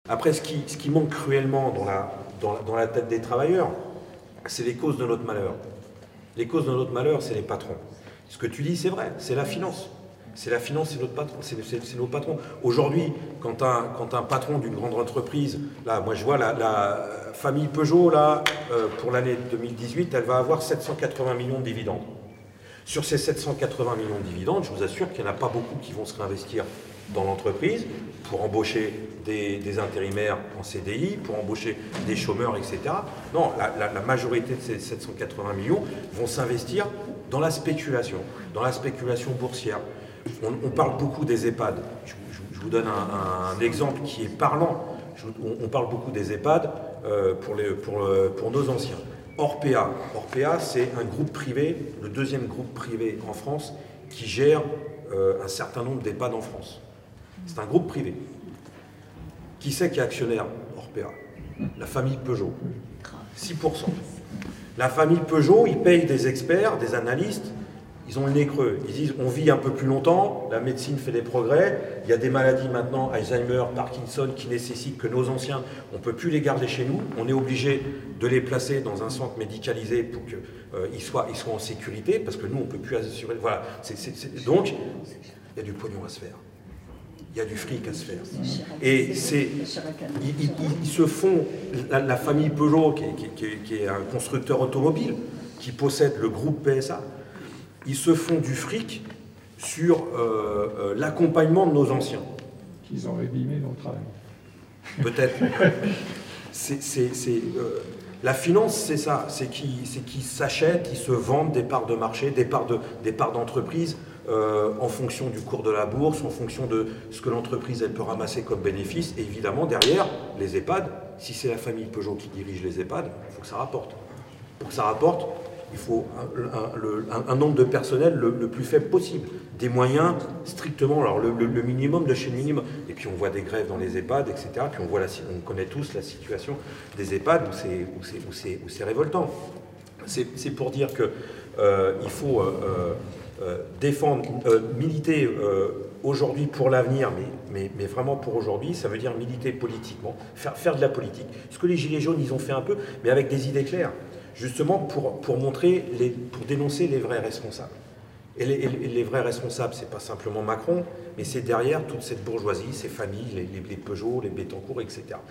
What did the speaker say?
Après, ce qui manque cruellement dans la tête des travailleurs, c'est les causes de notre malheur. Les causes de notre malheur, c'est les patrons. Ce que tu dis, c'est vrai, c'est la finance. C'est la finance, c'est notre patron, c'est nos patrons. Aujourd'hui, quand un patron d'une grande entreprise, là, moi je vois la famille Peugeot, là, pour l'année 2018, elle va avoir 780 millions de dividendes. Sur ces 780 millions de dividendes, je vous assure qu'il n'y en a pas beaucoup qui vont se réinvestir dans l'entreprise pour embaucher des intérimaires en CDI, pour embaucher des chômeurs, etc. Non, la majorité de ces 780 millions vont s'investir dans la spéculation boursière. On parle beaucoup des EHPAD. Je vous donne un exemple qui est parlant. On parle beaucoup des EHPAD pour nos anciens. Orpea, c'est un groupe privé, le deuxième groupe privé en France, qui gère un certain nombre d'EHPAD en France. C'est un groupe privé. Qui c'est qui est actionnaire Orpea? La famille Peugeot. 6%. La famille Peugeot, ils payent des experts, des analystes, ils ont le nez creux. Ils disent on vit un peu plus longtemps, la médecine fait des progrès, il y a des maladies maintenant, Alzheimer, Parkinson, qui nécessitent que nos anciens, on ne peut plus les garder chez nous, on est obligé de les placer dans un centre médicalisé pour qu'ils soient en sécurité, parce que nous, on ne peut plus assurer. Voilà. Donc, il y a du pognon à se faire. Il y a du fric à se faire. Et ils se font, la famille Peugeot, qui est un constructeur automobile, qui possède le groupe PSA, ils se font du fric sur l'accompagnement de nos anciens. Qu'ils ont rébimé dans le travail. Peut-être. La finance, c'est ça. C'est qu'ils s'achètent, ils se vendent des parts de marché, des parts d'entreprise en fonction du cours de la bourse, en fonction de ce que l'entreprise elle peut ramasser comme bénéfice. Et évidemment, derrière, les EHPAD, si c'est la famille Peugeot qui dirige les EHPAD, il faut que ça rapporte. Pour que ça rapporte, il faut un nombre de personnel le plus faible possible. Des moyens strictement, alors le minimum de chez le minimum. Et puis on voit des grèves dans les EHPAD, etc. Puis on connaît tous la situation des EHPAD où c'est révoltant. C'est pour dire que il faut défendre, militer aujourd'hui pour l'avenir, mais vraiment pour aujourd'hui, ça veut dire militer politiquement, faire de la politique. Ce que les Gilets jaunes, ils ont fait un peu, mais avec des idées claires. Justement pour dénoncer les vrais responsables. Et les vrais responsables, c'est pas simplement Macron, mais c'est derrière toute cette bourgeoisie, ces familles, les Peugeot, les Bettencourt, etc.